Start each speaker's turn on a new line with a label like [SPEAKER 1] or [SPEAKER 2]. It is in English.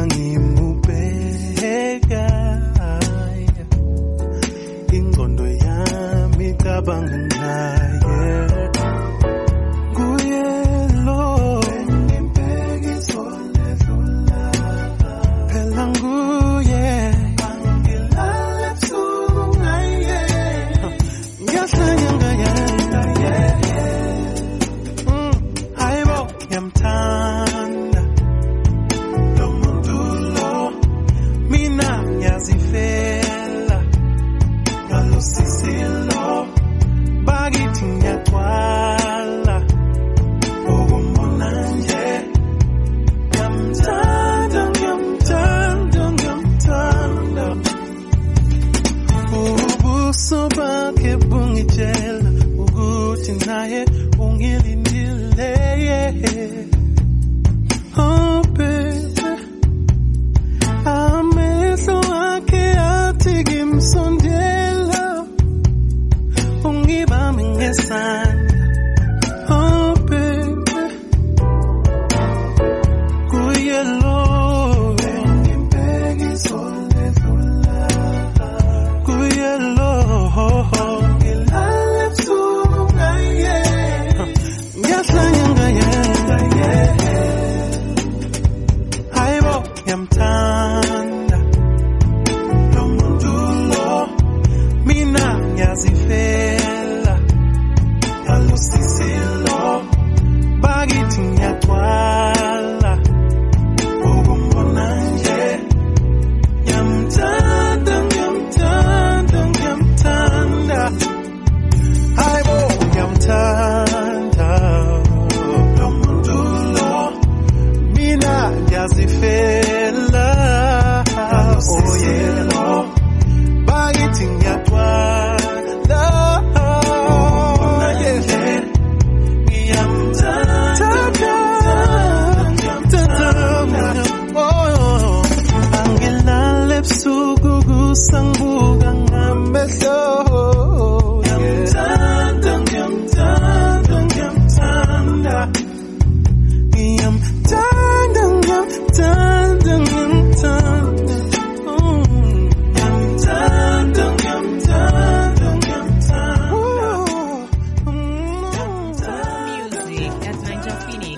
[SPEAKER 1] ngimubheka ingqondo yami cabanga naye kuye lo ngibheka izoledlula phela nguye angilale ebusuku ngaye ngiyahlanya ngaye hayibo ngiyamthanda lo muntu lo mina ngiyazifela ngalosisilo bakithi ngiyagcwala ukumbona nje ngiyamthanda ubuso bakhe bungitshela ukuthi naye ungilindile oh baby amehlo akhe athi ngimsondela ungibambe ngesandla oh baby kuye lo ngibheka izoledlula kuye lo ngilale ebusuku ngaye ngiyahlanya ngaye hayibo ngiyamthanda lo muntu lo mina ngiyazifela ngalosisilo bakithi ngiyagcwala ukumbona nje ngiyamthanda hayibo ngiyamthanda lo muntu lo mina ngiyazifela oh yeah bakithi ngiyagcwala angilale ebusuku kusangibuka ngamehlo
[SPEAKER 2] Music at NinjaPhoenix.